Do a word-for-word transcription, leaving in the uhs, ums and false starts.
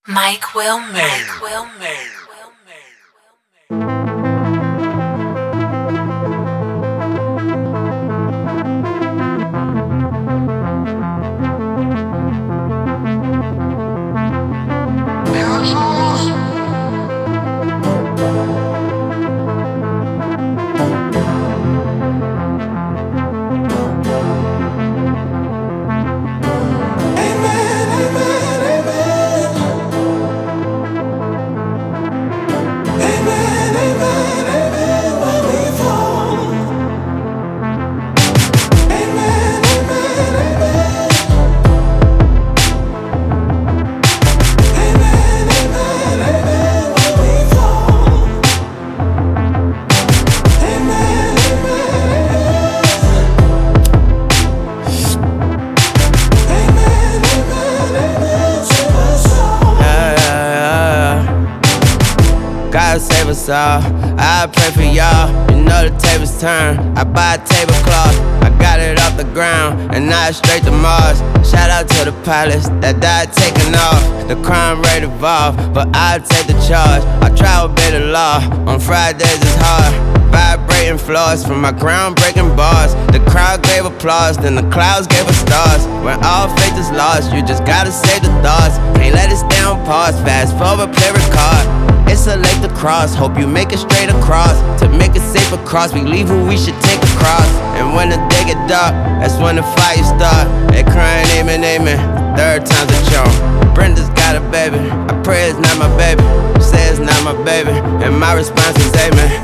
Mike Wilmer. Mike Wilmer. God save us all, I pray for y'all. You know the tables turn, I buy a tablecloth. I got it off the ground, and now it's straight to Mars. Shout out to the pilots that died taking off. The crime rate evolved, but I'll take the charge. I try to obey the law, on Fridays it's hard. Vibrating floors from my groundbreaking bars. The crowd gave applause, then the clouds gave us stars. When all faith is lost, you just gotta save the thoughts. Can't let it stay on pause, fast forward, play record. It's a lake to cross, hope you make it straight across. To make it safe across, we leave who we should take across. And when the day get dark, that's when the fire start. They crying, amen, amen, third time's a charm. Brenda's got a baby, I pray it's not my baby. Say it's not my baby, and my response is amen.